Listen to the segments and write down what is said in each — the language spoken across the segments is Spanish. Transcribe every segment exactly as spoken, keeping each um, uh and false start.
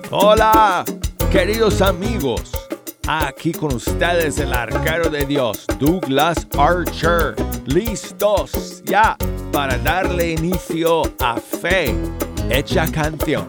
Hola, queridos amigos. Aquí con ustedes el arquero de Dios, Douglas Archer. Listos ya para darle inicio a Fe Hecha Canción.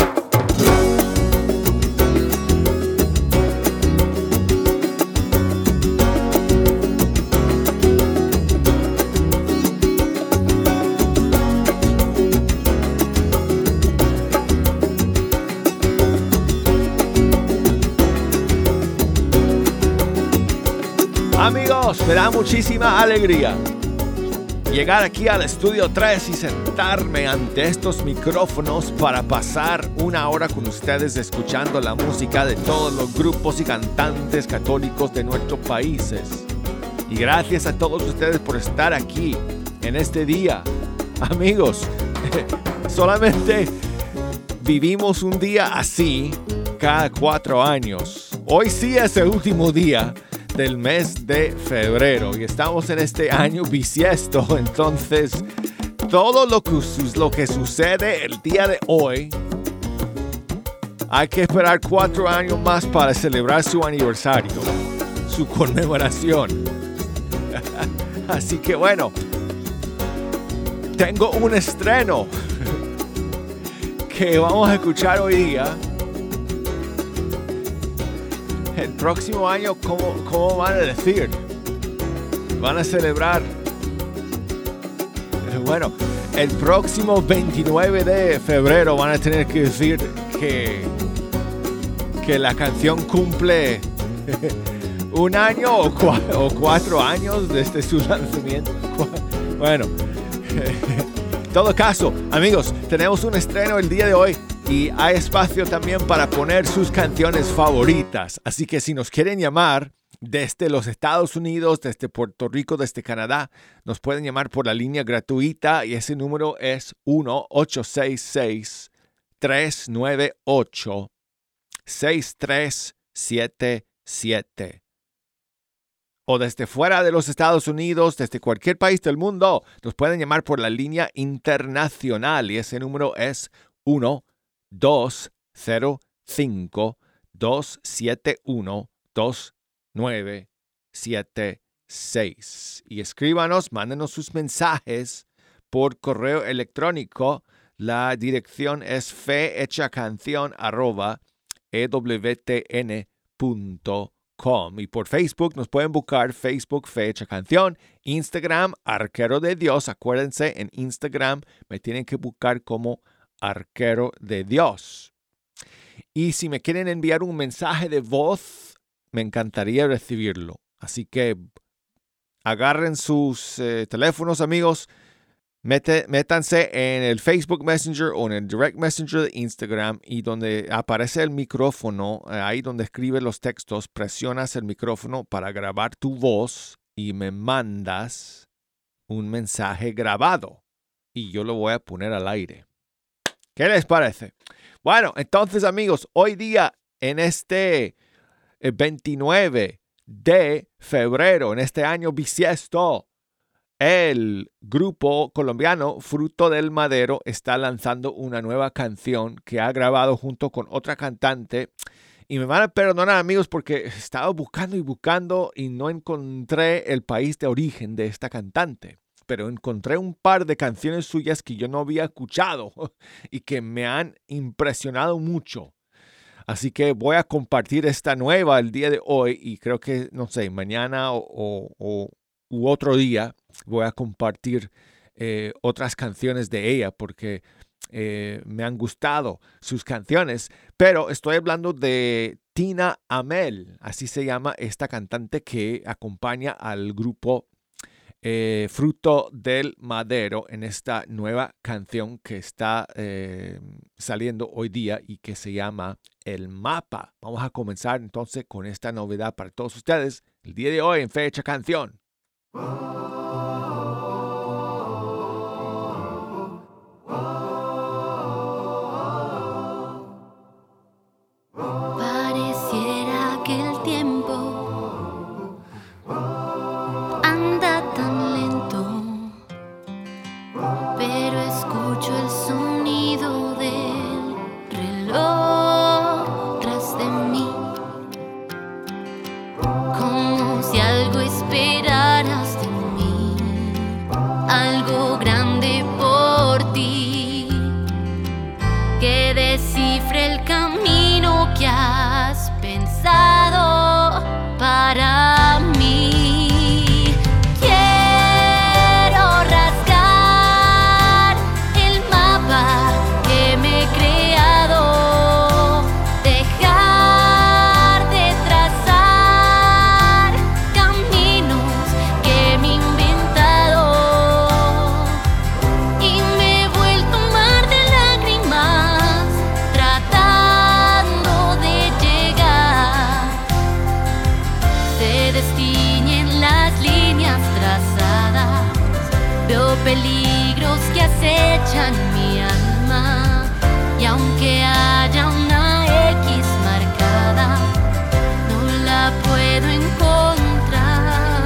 Amigos, me da muchísima alegría llegar aquí al estudio tres y sentarme ante estos micrófonos para pasar una hora con ustedes escuchando la música de todos los grupos y cantantes católicos de nuestros países. Y gracias a todos ustedes por estar aquí en este día. Amigos, solamente vivimos un día así cada cuatro años. Hoy sí es el último día del mes de febrero y estamos en este año bisiesto. Entonces todo lo que, lo que sucede el día de hoy, hay que esperar cuatro años más para celebrar su aniversario, su conmemoración. Así que bueno, tengo un estreno que vamos a escuchar hoy día. El próximo año, ¿cómo, cómo van a decir? Van a celebrar. Bueno, el próximo veintinueve de febrero van a tener que decir que, que la canción cumple un año o, cua- o cuatro años desde su lanzamiento. Bueno, en todo caso, amigos, tenemos un estreno el día de hoy. Y hay espacio también para poner sus canciones favoritas. Así que si nos quieren llamar desde los Estados Unidos, desde Puerto Rico, desde Canadá, nos pueden llamar por la línea gratuita y ese número es uno ocho seis seis, tres nueve ocho, seis tres siete siete. O desde fuera de los Estados Unidos, desde cualquier país del mundo, nos pueden llamar por la línea internacional y ese número es uno dos cero cinco, dos siete uno, dos nueve siete seis. Y escríbanos, mándenos sus mensajes por correo electrónico. La dirección es fehechacanción arroba ewtn punto com. Y por Facebook nos pueden buscar Facebook Fe Hecha Canción, Instagram Arquero de Dios. Acuérdense, en Instagram me tienen que buscar como Arquero de Dios. Y si me quieren enviar un mensaje de voz, me encantaría recibirlo. Así que agarren sus eh, teléfonos, amigos, mete, métanse en el Facebook Messenger o en el Direct Messenger de Instagram y donde aparece el micrófono, eh, ahí donde escribe los textos, presionas el micrófono para grabar tu voz y me mandas un mensaje grabado y yo lo voy a poner al aire. ¿Qué les parece? Bueno, entonces amigos, hoy día en este veintinueve de febrero, en este año bisiesto, el grupo colombiano Fruto del Madero está lanzando una nueva canción que ha grabado junto con otra cantante. Y me van a perdonar, amigos, porque estaba buscando y buscando y no encontré el país de origen de esta cantante. Pero encontré un par de canciones suyas que yo no había escuchado y que me han impresionado mucho. Así que voy a compartir esta nueva el día de hoy y creo que, no sé, mañana o, o, o u otro día voy a compartir eh, otras canciones de ella porque eh, me han gustado sus canciones. Pero estoy hablando de Tina Amel, así se llama esta cantante que acompaña al grupo Eh, Fruto del Madero en esta nueva canción que está eh, saliendo hoy día y que se llama El Mapa. Vamos a comenzar entonces con esta novedad para todos ustedes el día de hoy en Fe Hecha Canción. Pareciera que el tiempo anda tan lento, pero escucho el sonido del reloj. fecha en mi alma, y aunque haya una X marcada, no la puedo encontrar.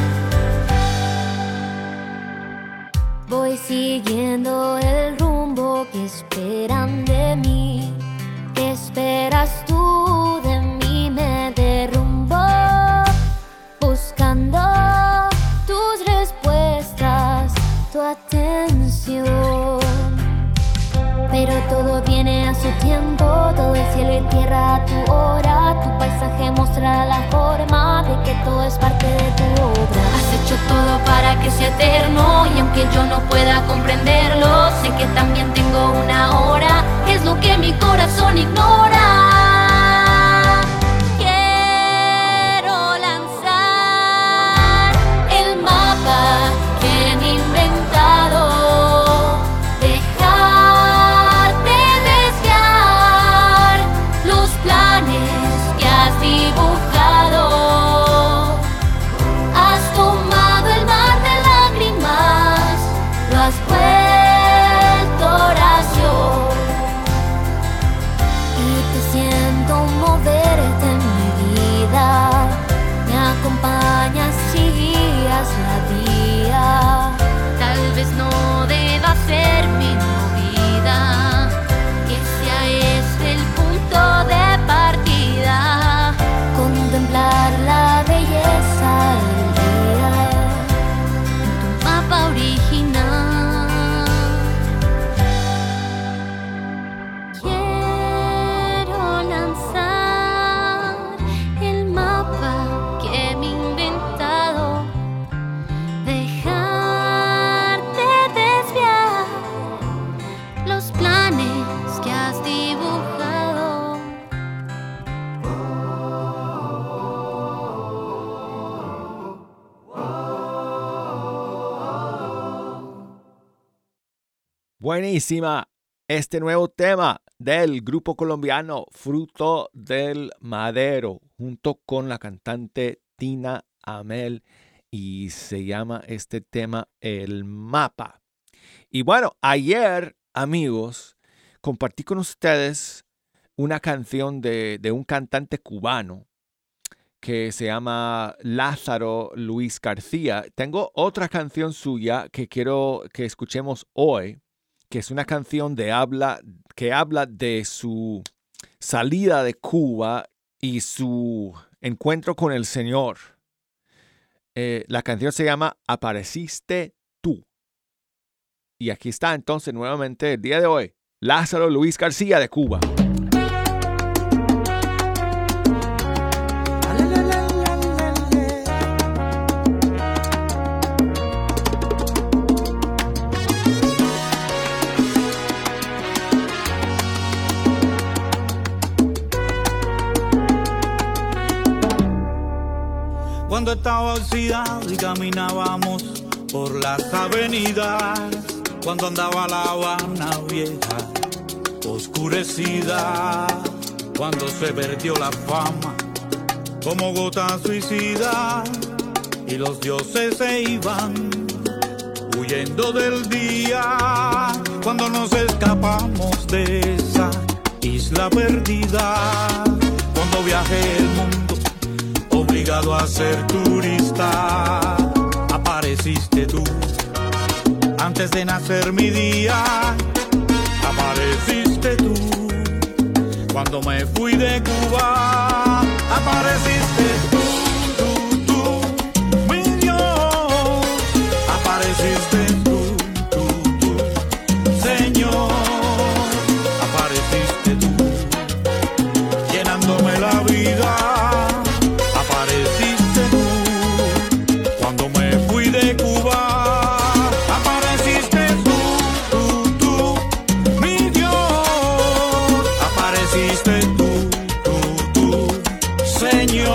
Voy siguiendo el rumbo que esperan de mí. ¿Qué esperas tú de mí? Me derrumbo buscando tus respuestas, tu atención. Pero todo viene a su tiempo, todo el cielo y tierra a tu hora. Tu paisaje mostrará la forma de que todo es parte de tu obra. Has hecho todo para que sea eterno, y aunque yo no pueda comprenderlo, sé que también tengo una hora, que es lo que mi corazón ignora. Quiero lanzar el mapa que me he inventado, que has dibujado. Has tomado el mar de lágrimas, lo has vuelto oración, y te siento moverte en mi vida. Me acompañas y guías la vía. Tal vez no deba ser mi movida, que sea este el punto de partida, contemplar la belleza del día en tu mapa original. Quiero lanzar el mapa que me he inventado, dejarte desviar los planes que has dibujado. Buenísima este nuevo tema del grupo colombiano Fruto del Madero, junto con la cantante Tina Amel, y se llama este tema El Mapa. Y bueno, ayer, amigos, compartí con ustedes una canción de, de un cantante cubano que se llama Lázaro Luis García. Tengo otra canción suya que quiero que escuchemos hoy, que es una canción de habla, que habla de su salida de Cuba y su encuentro con el Señor. Eh, la canción se llama Apareciste tú. Y aquí está entonces nuevamente el día de hoy, Lázaro Luis García de Cuba. Cuando estaba oxidado y caminábamos por las avenidas, cuando andaba la Habana vieja, oscurecida, cuando se perdió la fama como gota suicida, y los dioses se iban huyendo del día, cuando nos escapamos de esa isla perdida, cuando viajé el mundo obligado a ser turista, apareciste tú. Antes de nacer mi día, apareciste tú. Cuando me fui de Cuba, apareciste tú, tú, tú, mi Dios. Apareciste tú, tú, tú, Señor. Apareciste tú, llenándome la vida. Apareciste tú. Cuando me fui de Cuba, apareciste tú, tú, tú, mi Dios. Apareciste tú, tú, tú, Señor.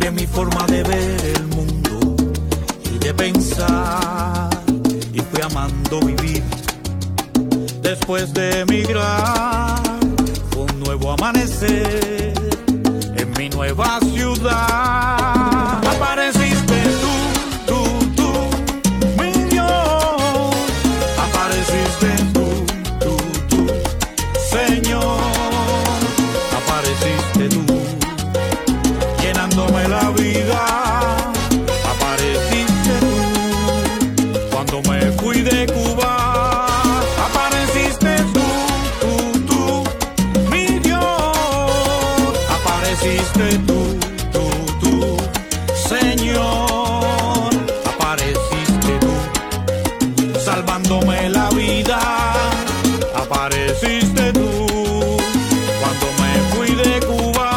cambié mi forma de ver el mundo y de pensar, y fui amando vivir. Después de emigrar, fue un nuevo amanecer en mi nueva ciudad. Apareciste tú, tú, tú, mi Dios. Apareciste tú, tú, tú, Señor. Apareciste tú, llenándome la vida. Apareciste tú, cuando me fui de Cuba. Apareciste tú, tú, tú, mi Dios. Apareciste tú, tú, tú, Señor. Apareciste tú, salvándome la vida. Apareciste tú, cuando me fui de Cuba.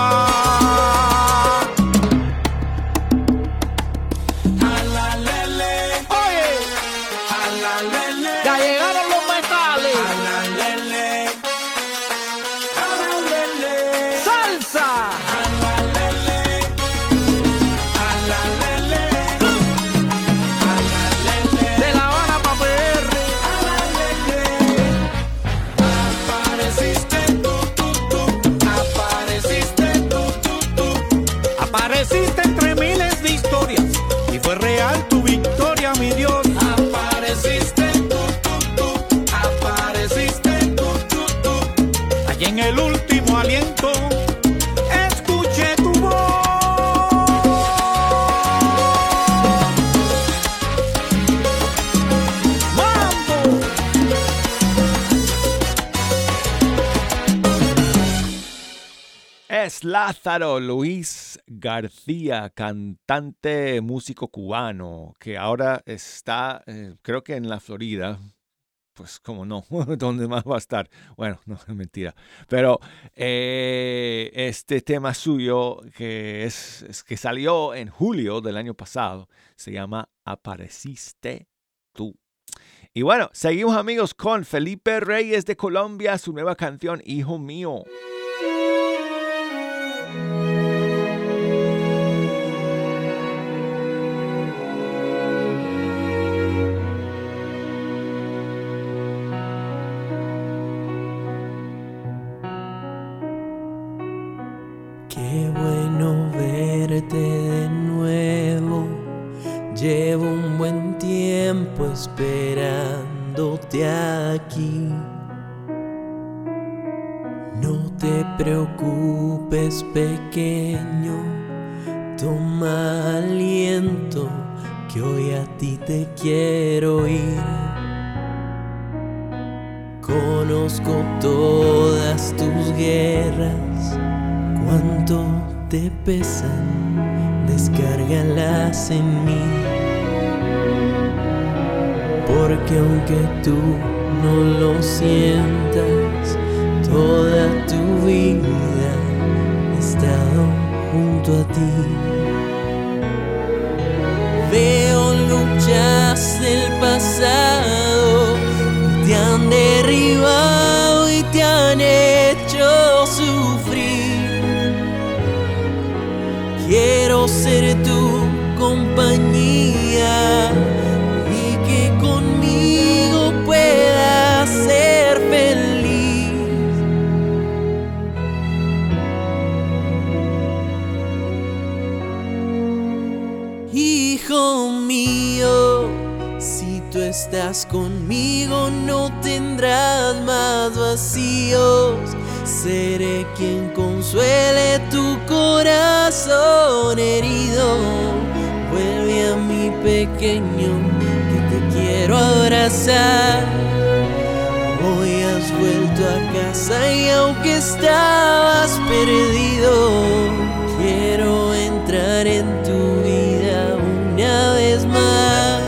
Alalele, oye, alalele, ya llegaron los metales. Alalele, alalele, salsa. Alalele, alalele, alalele, de La Habana pa' P R. Alalele, apareciste tú, tú, tú, apareciste tú, tú, tú. Apareciste entre miles de historias y fue real tu victoria, mi Dios. Apareciste tú, tú, tú, apareciste tú, tú, tú. Allí en el último aliento escuché tu voz. ¡Mambo! Es Lázaro Luis García, cantante, músico cubano, que ahora está, eh, creo que en la Florida. Pues cómo no, ¿dónde más va a estar? Bueno, no, es mentira. Pero eh, este tema suyo, que, es, es que salió en julio del año pasado, se llama Apareciste tú. Y bueno, seguimos amigos con Felipe Reyes de Colombia, su nueva canción Hijo Mío. Qué bueno verte de nuevo. Llevo un buen tiempo esperándote aquí. No te preocupes, pequeño. Toma aliento, que hoy a ti te quiero ir. Conozco todas tus guerras. Cuánto te pesan, descárgalas en mí. Porque aunque tú no lo sientas, toda tu vida he estado junto a ti. Veo luchas del pasado que te han derribado y te han hecho sufrir. Quiero ser tu compañía y que conmigo puedas ser feliz. Hijo mío, si tú estás conmigo no tendrás más vacíos. Seré quien consuele tu corazón herido. Vuelve a mi pequeño, que te quiero abrazar. Hoy has vuelto a casa y aunque estabas perdido, quiero entrar en tu vida una vez más.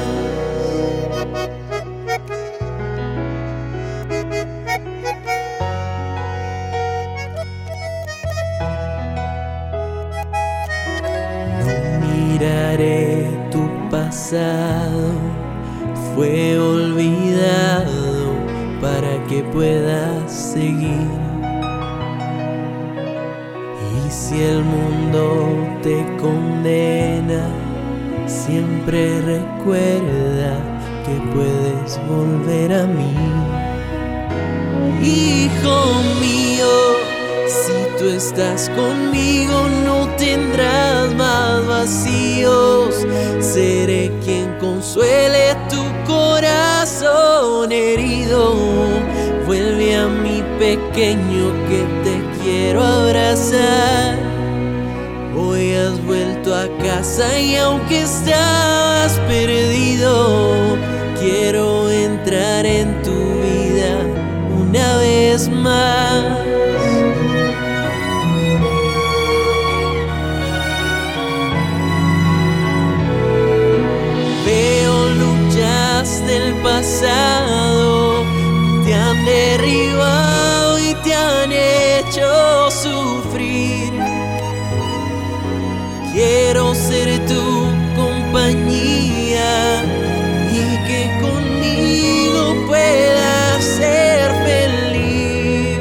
Miraré tu pasado, fue olvidado para que puedas seguir. Y Si el mundo te condena, siempre recuerda que puedes volver a mí. Hijo mío, si tú estás conmigo no tendrás más vacíos. Seré quien consuele tu corazón herido. Vuelve a mí, pequeño, que te quiero abrazar. Hoy has vuelto a casa y aunque estás perdido, quiero entrar en tu vida una vez más. Veo luchas del pasado que te han derribado y te han hecho sufrir. Quiero ser tu compañía y que conmigo puedas ser feliz.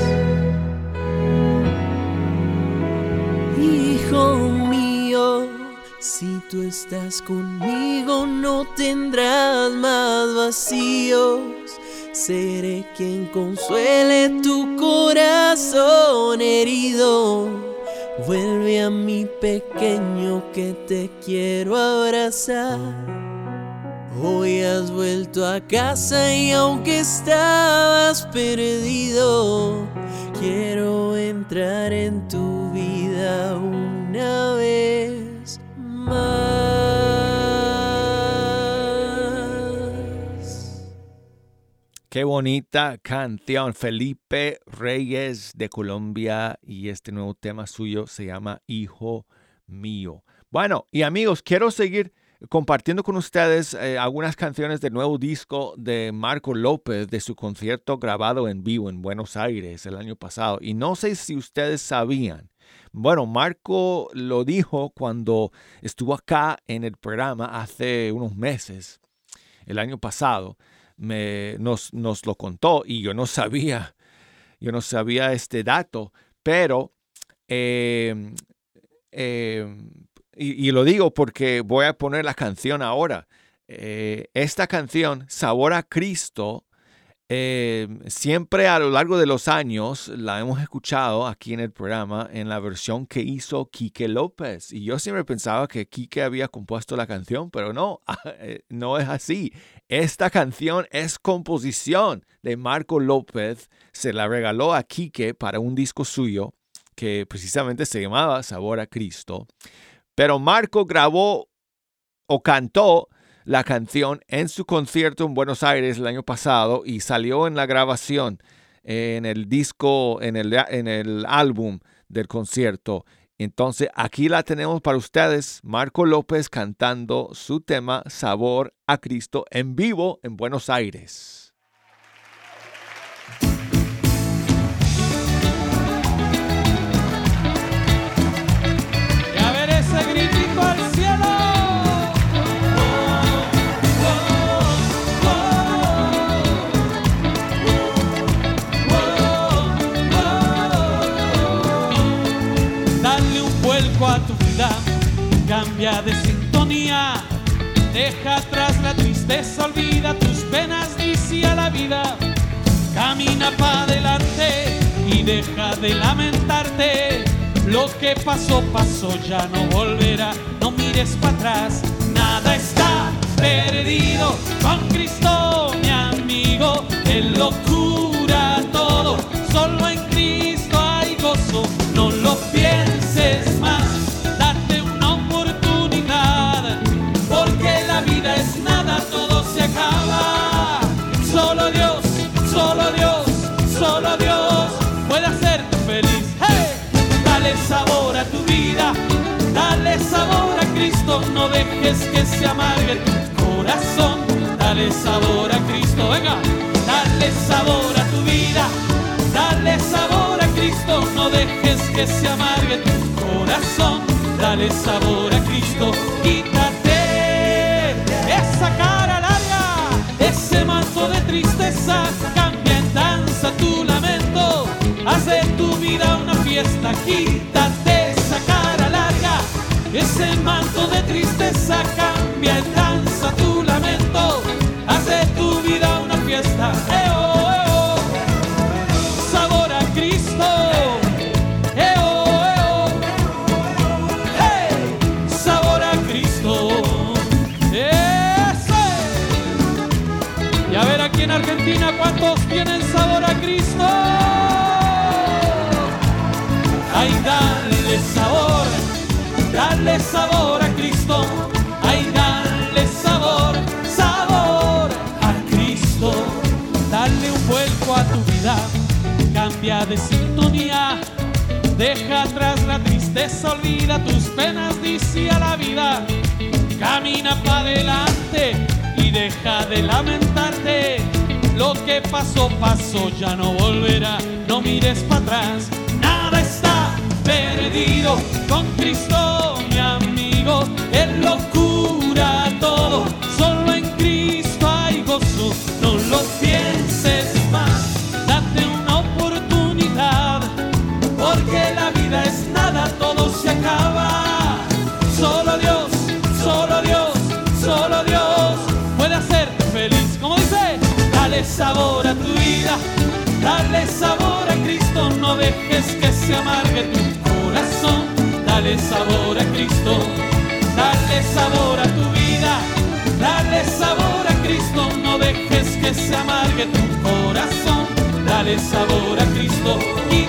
Hijo mío, si tú estás conmigo no tendrás más vacíos. Seré quien consuele tu corazón herido. Vuelve a mí, pequeño, que te quiero abrazar. Hoy has vuelto a casa y aunque estabas perdido, quiero entrar en tu vida una vez más. Qué bonita canción, Felipe Reyes de Colombia, y este nuevo tema suyo se llama Hijo Mío. Bueno, y amigos, quiero seguir compartiendo con ustedes eh, algunas canciones del nuevo disco de Marco López, de su concierto grabado en vivo en Buenos Aires el año pasado. Y no sé si ustedes sabían, bueno, Marco lo dijo cuando estuvo acá en el programa hace unos meses, el año pasado. Me, nos, nos lo contó y yo no sabía, yo no sabía este dato, pero eh, eh, y, y lo digo porque voy a poner la canción ahora. Eh, esta canción, Sabor a Cristo, eh, siempre a lo largo de los años la hemos escuchado aquí en el programa en la versión que hizo Quique López. Y yo siempre pensaba que Quique había compuesto la canción, pero no, no es así. Esta canción es composición de Marco López. Se la regaló a Quique para un disco suyo que precisamente se llamaba Sabor a Cristo. Pero Marco grabó o cantó la canción en su concierto en Buenos Aires el año pasado y salió en la grabación, en el disco, en el, en el álbum del concierto. Entonces aquí la tenemos para ustedes, Marco López cantando su tema Sabor a Cristo en vivo en Buenos Aires. Y a ver ese gritito al cielo. A tu vida, cambia de sintonía, deja atrás la tristeza, olvida tus penas, dice a la vida, camina para adelante y deja de lamentarte, lo que pasó, pasó, ya no volverá, no mires para atrás, nada está perdido, con Cristo mi amigo, Él lo cura todo, solo en Cristo hay gozo, no lo pienses más. Solo Dios, solo Dios, solo Dios puede hacerte feliz. ¡Hey! Dale sabor a tu vida, dale sabor a Cristo, no dejes que se amargue tu corazón. Dale sabor a Cristo, venga, dale sabor a tu vida, dale sabor a Cristo, no dejes que se amargue tu corazón. Dale sabor a Cristo, quítate esa cara larga, ese manto de tristeza, cambia en danza tu lamento, haz de tu vida una fiesta, quítate ese manto de tristeza cambia en danza tu lamento, haz de tu vida una fiesta. Eh, oh, eh, oh. Sabor a Cristo. Eh, oh, eh, oh. Hey, sabor a Cristo. Ese. Y a ver aquí en Argentina cuántos tienen sabor a Cristo. Ay, dale sabor, dale sabor a Cristo. Ay, dale sabor, sabor a Cristo. Dale un vuelco a tu vida, cambia de sintonía. Deja atrás la tristeza, olvida tus penas, dice a la vida. Camina para adelante y deja de lamentarte. Lo que pasó, pasó, ya no volverá. No mires para atrás, nada está perdido con Cristo, mi amigo. Él lo cura todo, solo en Cristo hay gozo. No lo pienses más, date una oportunidad, porque la vida es nada, todo se acaba. Solo Dios, solo Dios, solo Dios puede hacerte feliz. Como dice, dale sabor a tu vida, dale sabor a Cristo, no dejes que se amargue tu corazón. Dale sabor a Cristo, dale sabor a tu vida, dale sabor a Cristo, no dejes que se amargue tu corazón. Dale sabor a Cristo,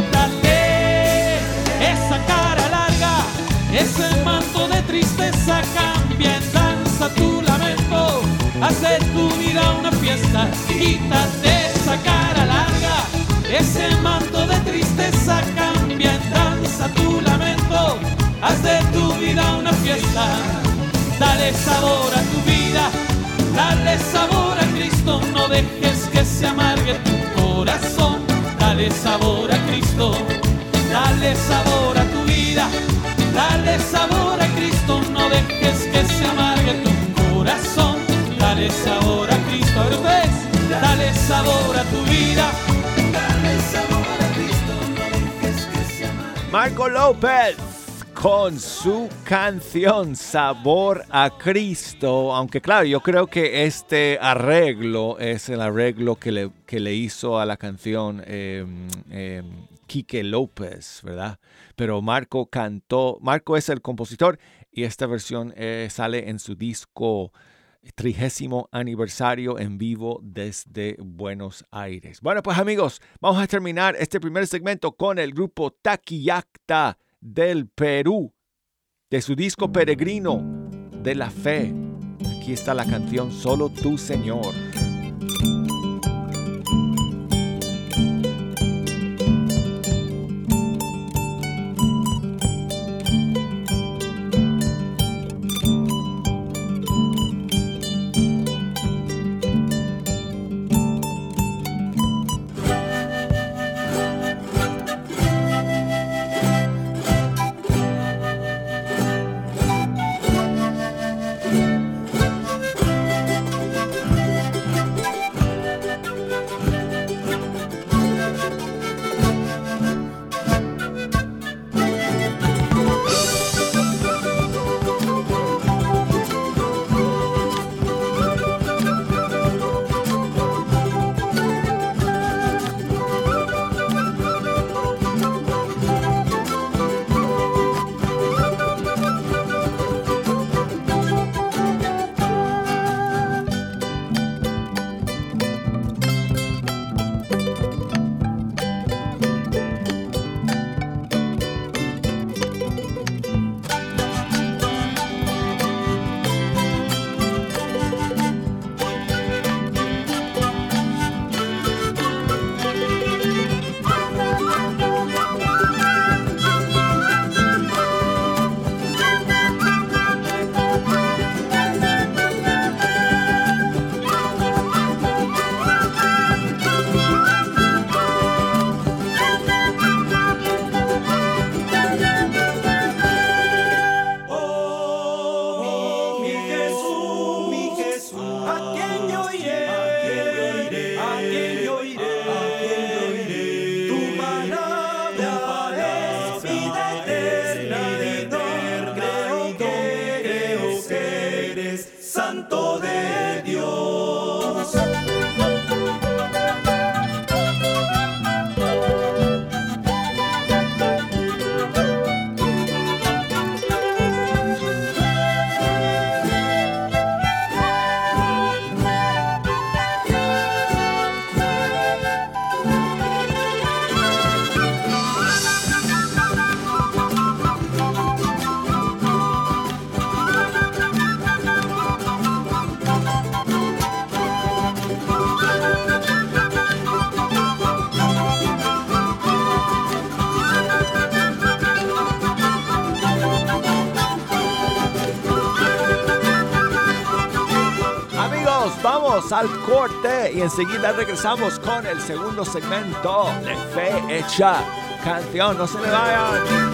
quítale esa cara larga, ese manto de tristeza, cambia en danza tu lamento, haz de tu vida una fiesta. Quítate esa cara larga, ese manto de tristeza, cambia en danza tu lamento, haz de tu vida una fiesta. Dale sabor a tu vida, dale sabor a Cristo, no dejes que se amargue tu corazón. Dale sabor a Cristo, dale sabor a tu vida, dale sabor a Cristo, no dejes que se amargue tu corazón. Dale sabor a Cristo, a ver ustedes, dale sabor a tu vida, dale sabor a Cristo, no dejes que se amargue. Marco López con su canción Sabor a Cristo, aunque claro, yo creo que este arreglo es el arreglo que le, que le hizo a la canción eh, eh, Quique López, ¿verdad? Pero Marco cantó, Marco es el compositor y esta versión eh, sale en su disco trigésimo aniversario en vivo desde Buenos Aires. Bueno, pues amigos, vamos a terminar este primer segmento con el grupo Taquillacta del Perú, de su disco Peregrino de la Fe. Aquí está la canción Solo Tú, Señor. Santo de Dios. Vamos al corte y enseguida regresamos con el segundo segmento de Fe Hecha Canción. No se me vayan.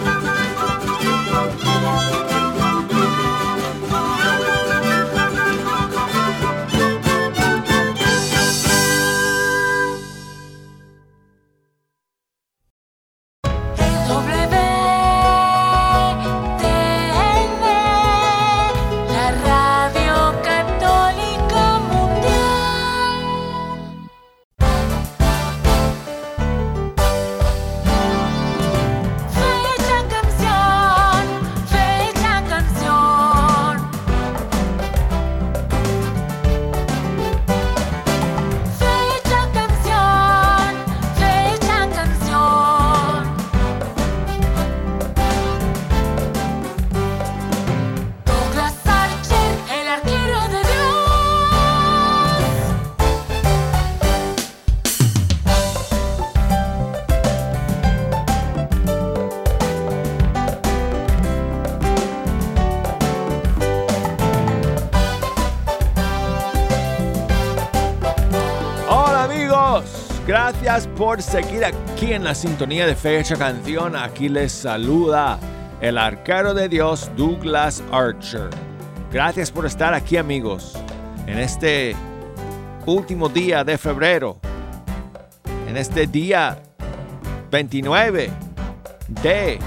Gracias por seguir aquí en la sintonía de Fe Hecha Canción. Aquí les saluda el arquero de Dios, Douglas Archer. Gracias por estar aquí, amigos, en este último día de febrero. En este día veintinueve de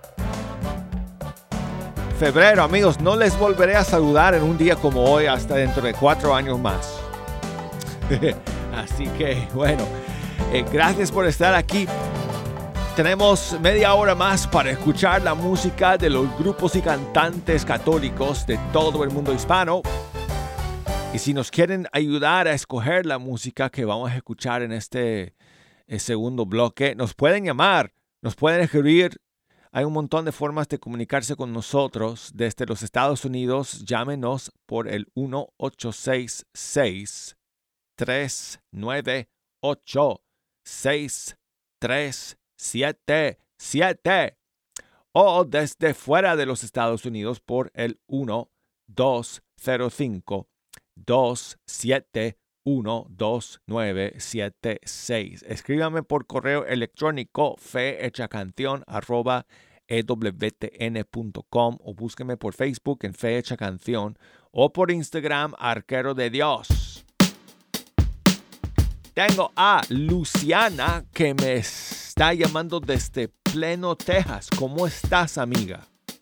febrero, amigos. No les volveré a saludar en un día como hoy hasta dentro de cuatro años más. Así que, bueno, eh, gracias por estar aquí. Tenemos media hora más para escuchar la música de los grupos y cantantes católicos de todo el mundo hispano. Y si nos quieren ayudar a escoger la música que vamos a escuchar en este eh, segundo bloque, nos pueden llamar, nos pueden escribir. Hay un montón de formas de comunicarse con nosotros desde los Estados Unidos. Llámenos por el uno ocho seis seis, tres nueve ocho, seis tres siete siete o desde fuera de los Estados Unidos por el uno dos cero cinco, dos siete uno, dos nueve siete seis. Escríbame por correo electrónico fehechacanción arroba e w t n punto com o búsqueme por Facebook en Fe Hecha Canción o por Instagram Arquero de Dios. Tengo a Luciana que me está llamando desde Plano, Texas. ¿Cómo estás, amiga?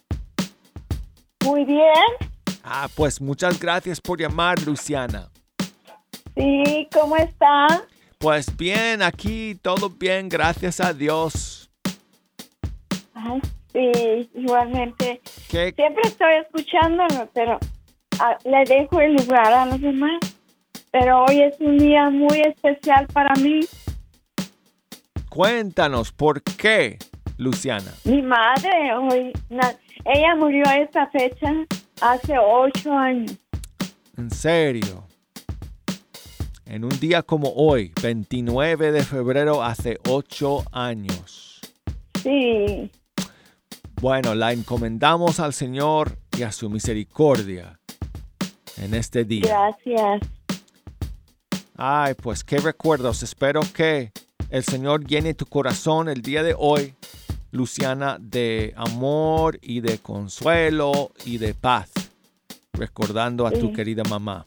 Muy bien. Ah, pues muchas gracias por llamar, Luciana. Sí, ¿cómo está? Pues bien, aquí todo bien, gracias a Dios. Ay, sí, igualmente. ¿Qué? Siempre estoy escuchándolo, pero a, le dejo el lugar a los demás. Pero hoy es un día muy especial para mí. Cuéntanos, ¿por qué, Luciana? Mi madre hoy, na, ella murió a esta fecha hace ocho años. ¿En serio? En un día como hoy, veintinueve de febrero, hace ocho años. Sí. Bueno, la encomendamos al Señor y a su misericordia en este día. Gracias. Ay, pues qué recuerdos. Espero que el Señor llene tu corazón el día de hoy, Luciana, de amor y de consuelo y de paz, recordando a sí. tu querida mamá.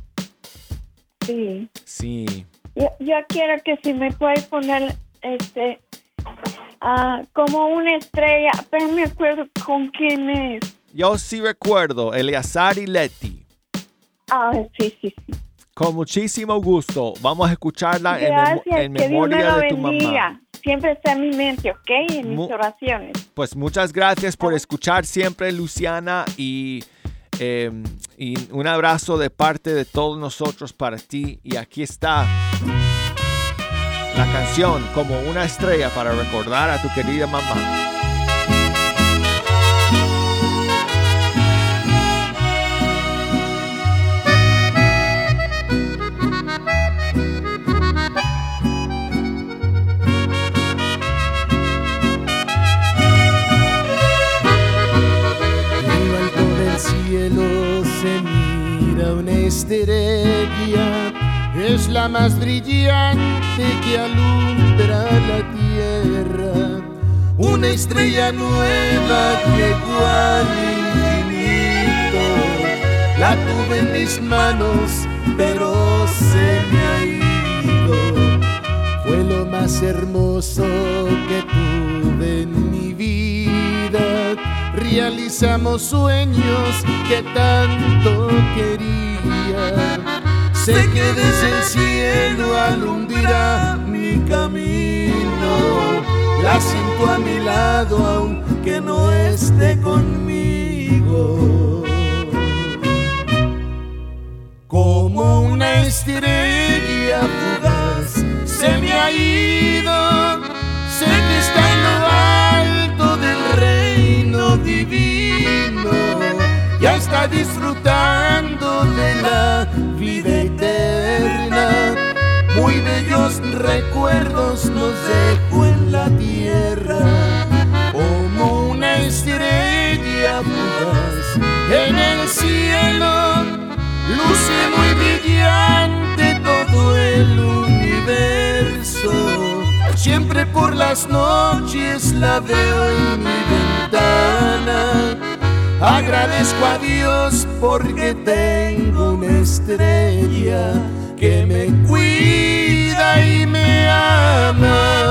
Sí. Sí. Yo, yo quiero que si me puedes poner este uh, como una estrella, pero no me acuerdo con quién es. Yo sí recuerdo, Eleazar y Leti. Ah, sí, sí, sí. Con muchísimo gusto. Vamos a escucharla en, mem- Gracias, en que Dios me memoria lo de tu bendiga. mamá. Siempre está en mi mente, ¿ok? En Mu- mis oraciones. Pues muchas gracias por escuchar siempre, Luciana, y, eh, y un abrazo de parte de todos nosotros para ti. Y aquí está la canción Como una estrella para recordar a tu querida mamá. Cielo se mira una estrella, es la más brillante que alumbra la tierra, una estrella nueva que llegó al infinito. La tuve en mis manos, pero se me ha ido. Fue lo más hermoso que tuve en mi vida. Realizamos sueños que tanto quería. Sé que desde el cielo alumbra mi camino. La siento a mi lado aunque no esté conmigo. Como una estrella fugaz se me ha ido. Sé que está en lo alto del reino divino. Ya está disfrutando de la vida eterna. Muy bellos recuerdos nos dejó en la tierra. Como una estrella fugaz en el cielo, luce muy brillante todo el universo. Siempre por las noches la veo en mi ventana. Agradezco a Dios porque tengo una estrella que me cuida y me ama.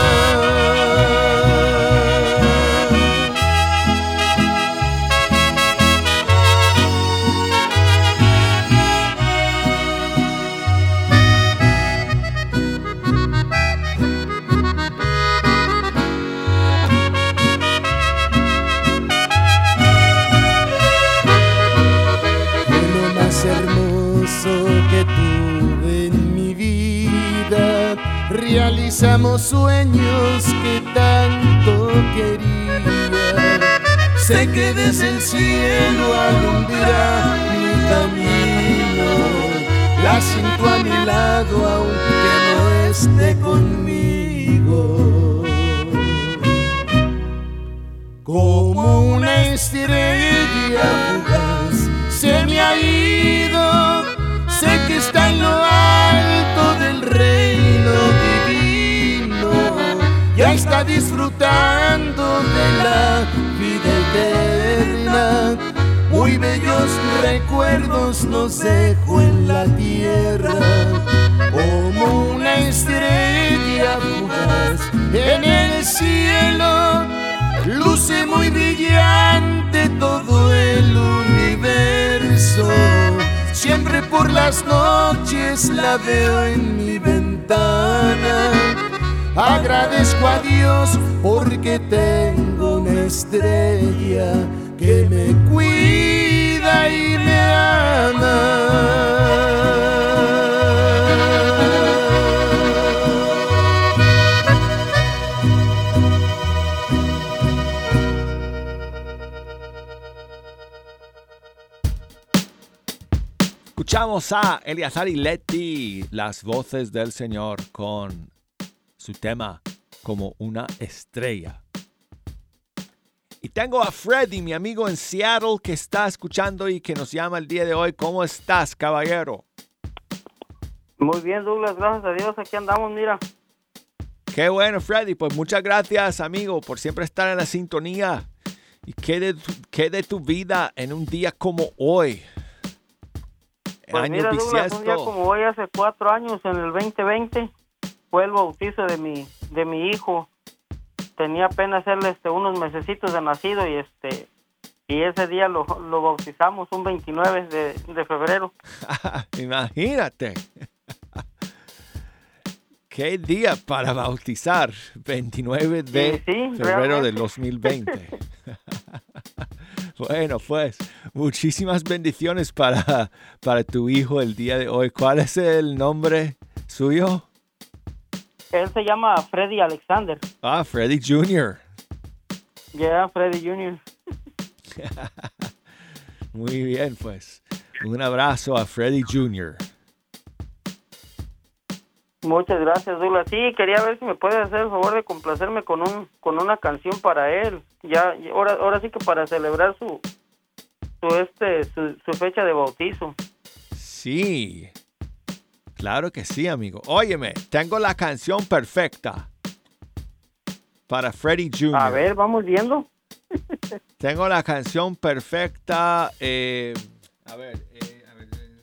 Que tuve en mi vida, realizamos sueños que tanto quería. Sé que desde el cielo alumbra mi camino. La siento a mi lado aunque no esté conmigo. Como una estrella fugaz se me ha ido. Sé que está en lo alto del reino divino. Ya está disfrutando de la vida eterna. Muy bellos recuerdos nos dejó en la tierra. Como una estrella fugaz en el cielo, luce muy brillante todo el universo. Siempre por las noches la veo en mi ventana. Agradezco a Dios porque tengo una estrella que me cuida y me ama. Escuchamos a Eleazar y Leti, las voces del Señor, con su tema Como una estrella. Y tengo a Freddy, mi amigo en Seattle, que está escuchando y que nos llama el día de hoy. ¿Cómo estás, caballero? Muy bien, Douglas, gracias a Dios, aquí andamos, mira. Qué bueno, Freddy, pues muchas gracias, amigo, por siempre estar en la sintonía. ¿Y qué de tu, qué de tu vida en un día como hoy? Pues Año mira, Douglas, bisiesto. un día como hoy, hace cuatro años, en el veinte veinte, fue el bautizo de mi, de mi hijo. Tenía apenas él este, unos mesecitos de nacido y este Y ese día lo, lo bautizamos un veintinueve de, de febrero. Imagínate. Qué día para bautizar, veintinueve de sí, sí, febrero realmente. del dos mil veinte. Bueno, pues, muchísimas bendiciones para, para tu hijo el día de hoy. ¿Cuál es el nombre suyo? Él se llama Freddy Alexander. Ah, Freddy junior Ya, yeah, Freddy junior Muy bien, pues. Un abrazo a Freddy junior Muchas gracias, Douglas. Sí, quería ver si me puede hacer el favor de complacerme con un con una canción para él. Ya, ahora, ahora sí que para celebrar su su este su, su fecha de bautizo. Sí, claro que sí, amigo. Óyeme, tengo la canción perfecta para Freddy junior A ver, vamos viendo. Tengo la canción perfecta. Eh, a ver, eh, a ver,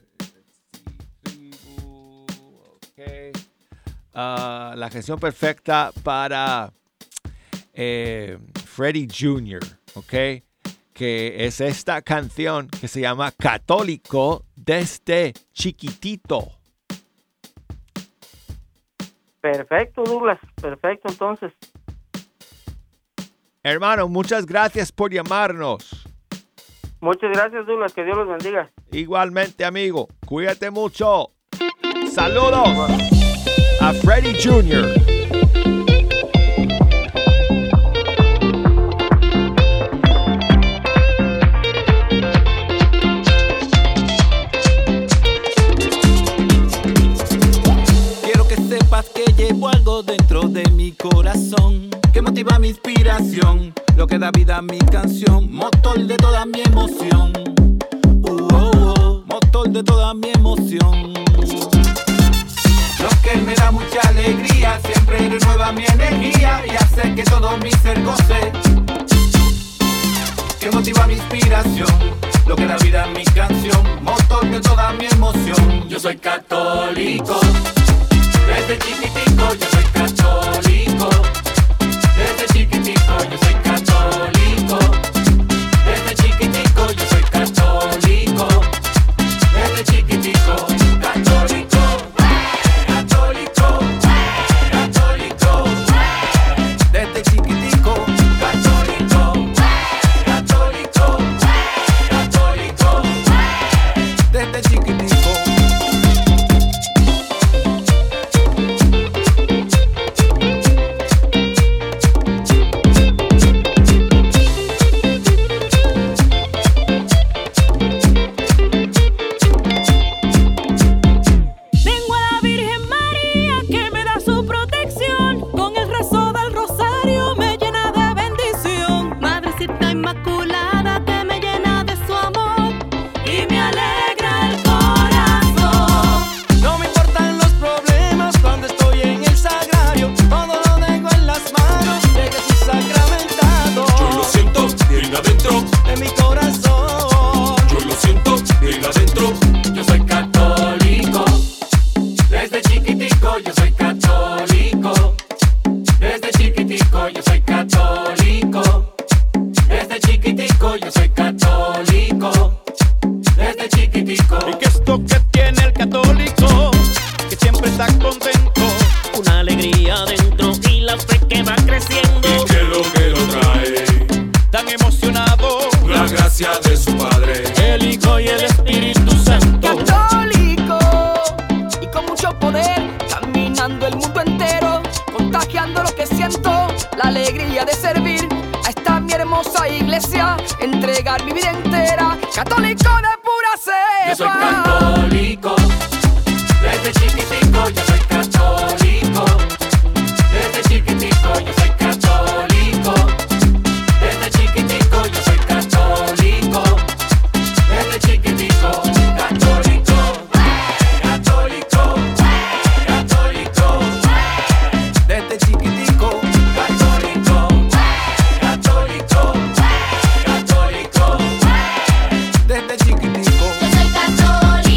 eh, ok. Uh, la canción perfecta para eh, Freddy junior, ¿ok? Que es esta canción que se llama Católico desde chiquitito. Perfecto, Douglas. Perfecto, entonces. Hermano, muchas gracias por llamarnos. Muchas gracias, Douglas. Que Dios los bendiga. Igualmente, amigo. Cuídate mucho. Saludos a Freddy junior Quiero que sepas que llevo algo dentro de mi corazón que motiva mi inspiración, lo que da vida a mi canción, motor de toda mi emoción. Uh, oh, oh, motor de toda mi emoción. Lo que me da mucha alegría, siempre renueva mi energía y hace que todo mi ser goce. Que motiva mi inspiración, lo que da vida a mi canción, motor de toda mi emoción. Yo soy católico, desde chiquitico yo soy católico. Desde chiquitico yo soy católico. Desde chiquitico yo soy católico. Desde chiquitico católico. Católico. Católico. Desde chiquitico católico. Católico. Católico. Desde chiquitico. Yo soy católico.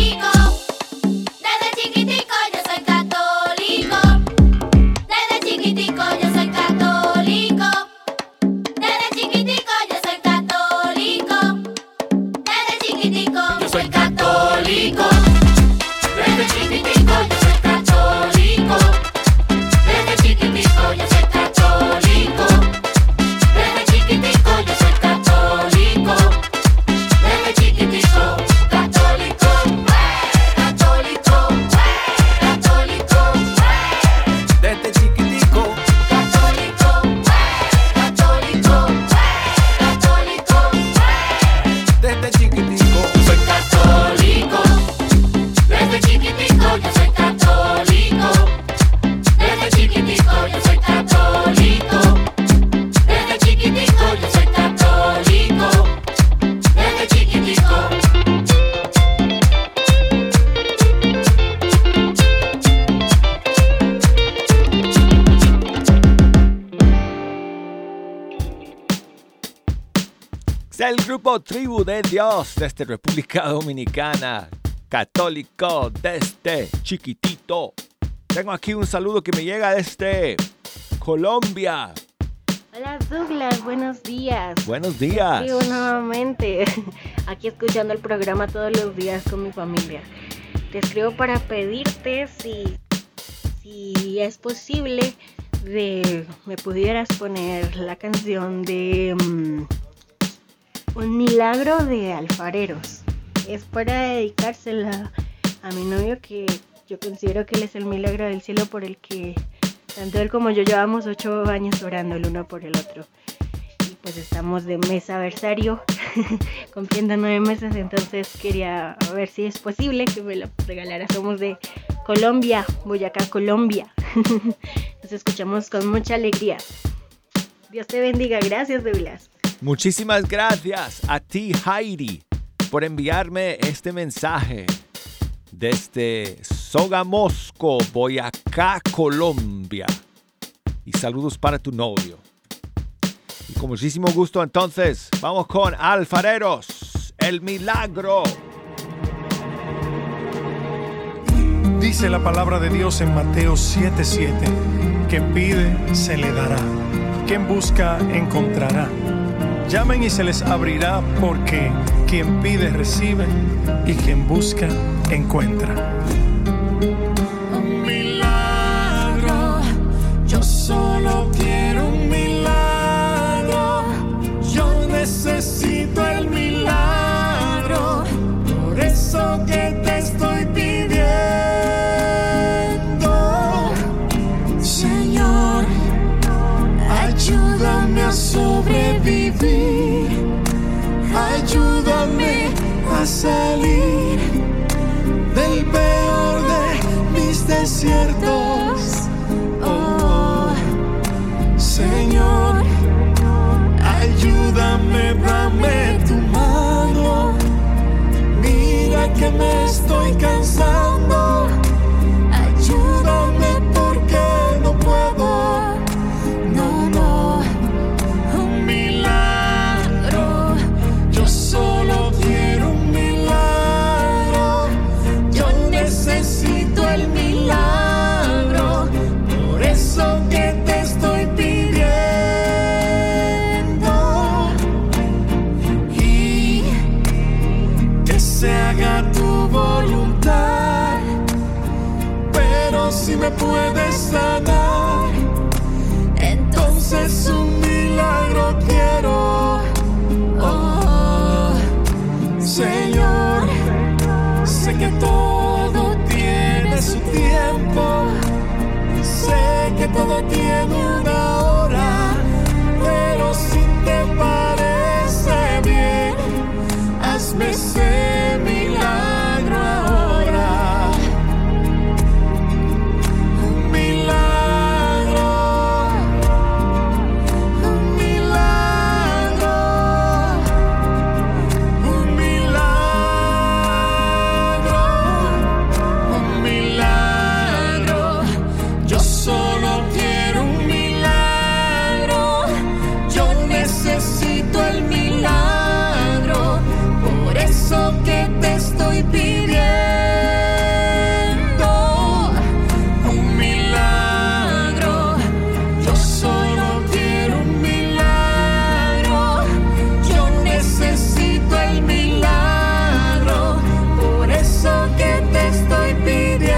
del grupo Tribu de Dios desde República Dominicana, católico desde chiquitito. Tengo aquí un saludo que me llega desde Colombia. Hola Douglas, buenos días. Buenos días. Sí, nuevamente, aquí escuchando el programa todos los días con mi familia. Te escribo para pedirte si, si es posible de me pudieras poner la canción de um, Un milagro de alfareros. Es para dedicársela a mi novio, que yo considero que él es el milagro del cielo por el que tanto él como yo llevamos ocho años orando el uno por el otro. Y pues estamos de mesaversario, cumpliendo nueve meses, entonces quería ver si es posible que me lo regalara. Somos de Colombia, Boyacá, Colombia. Nos escuchamos con mucha alegría. Dios te bendiga. Gracias, Douglas. Muchísimas gracias a ti, Heidi, por enviarme este mensaje desde Sogamoso, Boyacá, Colombia. Y saludos para tu novio. Y con muchísimo gusto, entonces, vamos con Alfareros, El Milagro. Dice la palabra de Dios en Mateo siete siete, quien pide se le dará, quien busca encontrará. Llamen y se les abrirá, porque quien pide recibe y quien busca encuentra. Un milagro, yo solo quiero un milagro, yo necesito el milagro, por eso que te estoy pidiendo. Señor, ayúdame a sobrevivir, ayúdame a salir del peor de mis desiertos. Oh, Señor, ayúdame, dame tu mano. Mira que me estoy cansando. Ayúdame porque no puedo. No, no. Un milagro. Yo solo quiero un milagro. Yo necesito el milagro. Por eso que te estoy pidiendo. Y que se haga tu voluntad. Pero si me puedes sanar, entonces un milagro quiero. Oh, Señor, sé que todo tiene su tiempo, sé que todo tiene una hora, pero si te parece bien, hazme ese milagro ahora. Un milagro, un milagro, un milagro, un milagro. Yo solo quiero un milagro, yo necesito el milagro, por eso que te estoy pidiendo. Un milagro, yo solo quiero un milagro, yo necesito el milagro, por eso que te estoy pidiendo.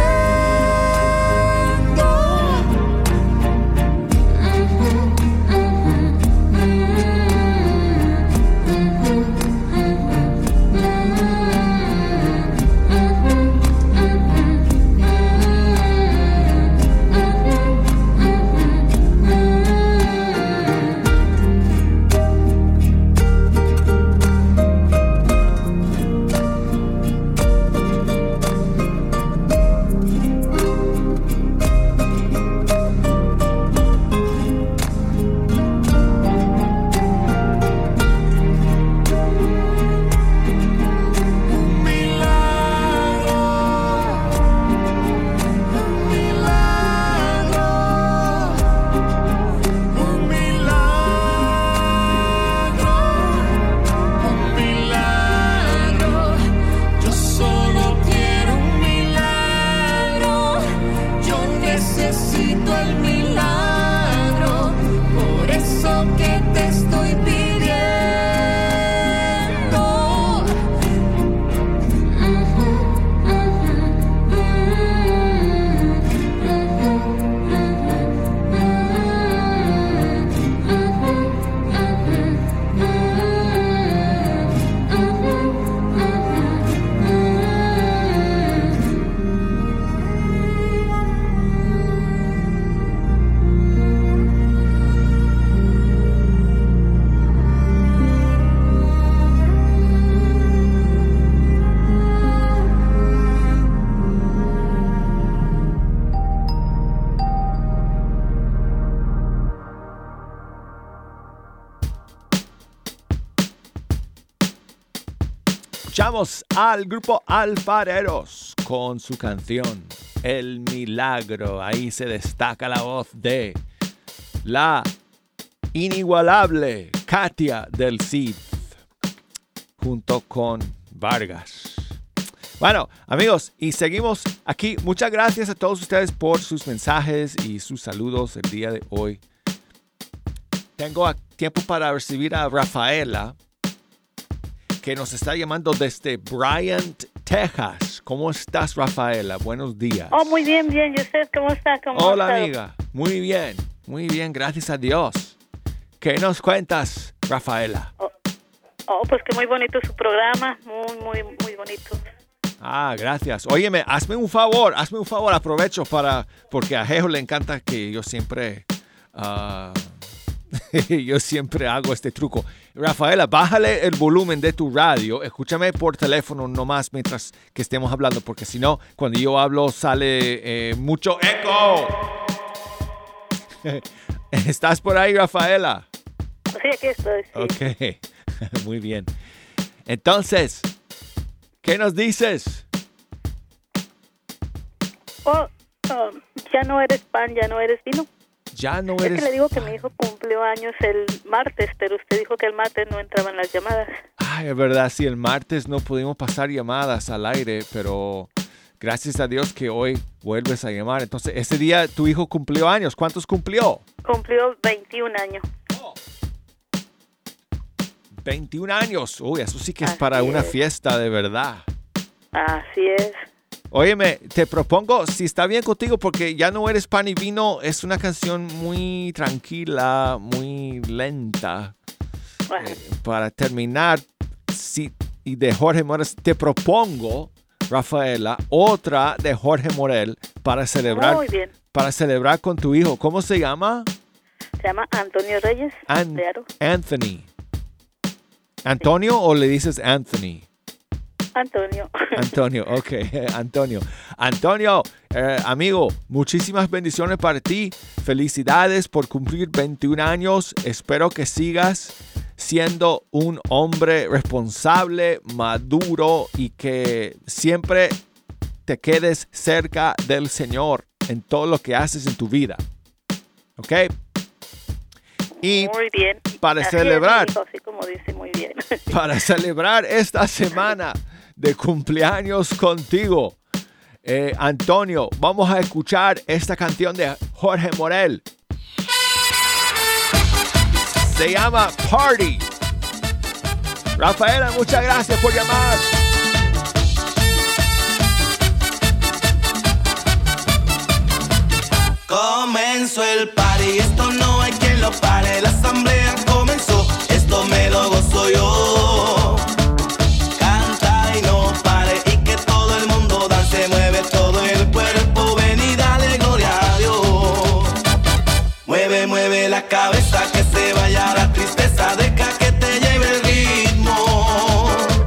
escuchamos al grupo Alfareros con su canción El Milagro. Ahí se destaca la voz de la inigualable Katia del Cid junto con Vargas. Bueno, amigos, y seguimos aquí. Muchas gracias a todos ustedes por sus mensajes y sus saludos el día de hoy. Tengo tiempo para recibir a Rafaela, que nos está llamando desde Bryant, Texas. ¿Cómo estás, Rafaela? Buenos días. Oh, muy bien, bien. ¿Y usted cómo está? ¿Cómo Hola, está? amiga. Muy bien, muy bien, gracias a Dios. ¿Qué nos cuentas, Rafaela? Oh, oh, pues que muy bonito su programa. Muy, muy, muy bonito. Ah, gracias. Óyeme, hazme un favor, hazme un favor. Aprovecho para, porque a Jejo le encanta que yo siempre... Uh, yo siempre hago este truco. Rafaela, bájale el volumen de tu radio. Escúchame por teléfono nomás mientras que estemos hablando, porque si no, cuando yo hablo sale eh, mucho eco. ¿Estás por ahí, Rafaela? Sí, aquí estoy. Sí. Ok, muy bien. Entonces, ¿qué nos dices? Oh, um, ya no eres pan, ya no eres vino. Ya no Es eres... que le digo que mi hijo cumplió años el martes, pero usted dijo que el martes no entraban las llamadas. Ay, es verdad, sí, el martes no pudimos pasar llamadas al aire, pero gracias a Dios que hoy vuelves a llamar. Entonces, ese día tu hijo cumplió años. ¿Cuántos cumplió? Cumplió veintiún años. Oh. veintiún años. Uy, eso sí que es Así para una es. fiesta de verdad. Así es. Óyeme, te propongo, si está bien contigo, porque Ya no eres pan y vino es una canción muy tranquila, muy lenta. Bueno. Eh, para terminar, si, y de Jorge Morel, te propongo, Rafaela, otra de Jorge Morel para celebrar, Muy bien. para celebrar con tu hijo. ¿Cómo se llama? Se llama Antonio Reyes. An- de Aro. Anthony. ¿Antonio o le dices Anthony? Antonio. Antonio, ok, Antonio. Antonio, eh, amigo, muchísimas bendiciones para ti. Felicidades por cumplir veintiún años. Espero que sigas siendo un hombre responsable, maduro y que siempre te quedes cerca del Señor en todo lo que haces en tu vida. ¿Ok? Y muy bien. para Así celebrar, es, mi hijo, así como dice, muy bien. para celebrar esta semana de cumpleaños contigo, eh, Antonio, vamos a escuchar esta canción de Jorge Morel. Se llama Party. Rafaela, muchas gracias por llamar. Comenzó el party, esto no hay quien lo pare. La asamblea comenzó, esto me lo gozo yo. Canta y no pare y que todo el mundo dance, mueve todo el cuerpo, ven y dale gloria a Dios. Mueve, mueve la cabeza, que se vaya la tristeza, deja que te lleve el ritmo.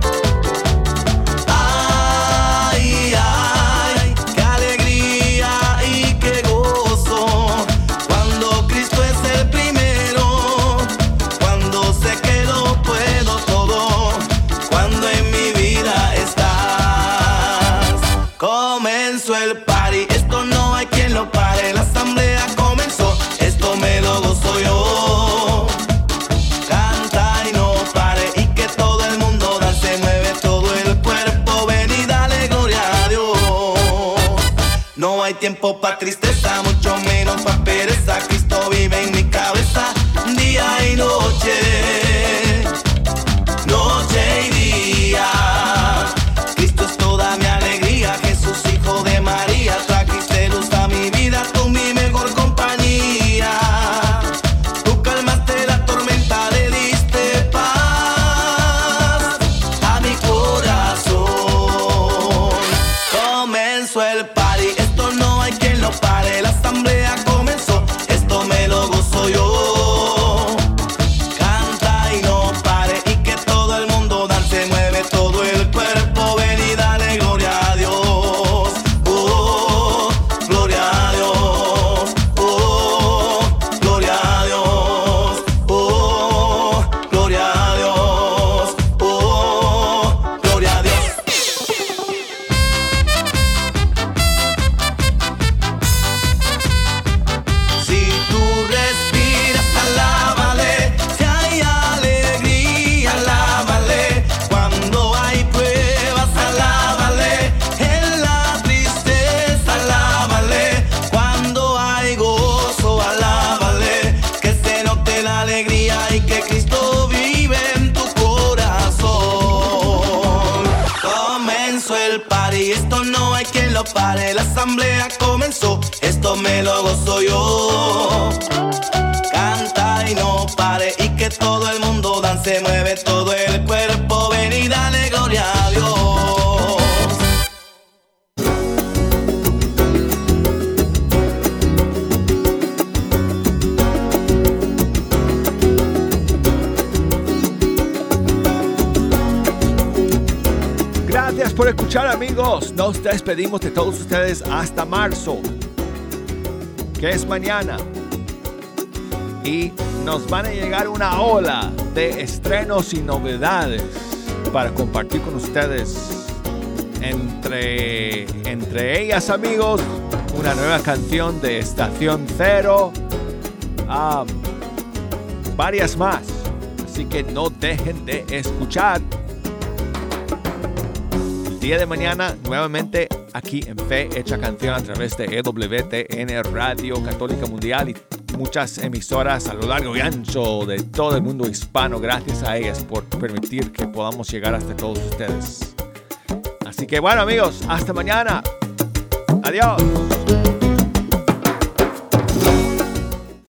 Ay, ay, qué alegría y qué gozo, cuando Cristo es el primero, cuando sé que lo puedo todo, cuando en mi vida estás. Comenzó el party, esto no hay quien lo pare, la asamblea comenzó, esto me lo gozo yo. Canta y no pare y que todo el mundo dance, mueve todo el cuerpo, ven y dale gloria a Dios. No hay tiempo pa' tristeza, mucho menos pa' pereza, Cristo vive en mi cabeza, día y noche, noche y día. Cristo es toda mi alegría, Jesús hijo de María, trajiste luz a mi vida, tú mi mejor compañía. Tú calmaste la tormenta, le diste paz a mi corazón. Comenzó el party, esto no hay quien lo pare, la asamblea comenzó, esto me lo gozo yo. Canta y no pare y que todo el mundo dance, mueve todo el cuerpo, ven y dale gloria a Dios. Oh, gloria a Dios. Oh, gloria a Dios. Oh, gloria a Dios. Oh, gloria a Dios. el party, esto no hay quien lo pare. La asamblea comenzó, esto me lo gozo yo. Canta y no pare y que todo el mundo dance, mueve todo el cuerpo, ven y dale gloria a Dios. Gracias por escuchar, amigos. Nos despedimos de todos ustedes hasta marzo, que es mañana. Y nos van a llegar una ola de estrenos y novedades para compartir con ustedes. Entre, entre ellas, amigos, una nueva canción de Estación Cero. Um, varias más. Así que no dejen de escuchar. El día de mañana, nuevamente aquí en Fe Hecha Canción a través de E W T N Radio Católica Mundial y muchas emisoras a lo largo y ancho de todo el mundo hispano. Gracias a ellas por permitir que podamos llegar hasta todos ustedes. Así que bueno, amigos, hasta mañana. Adiós.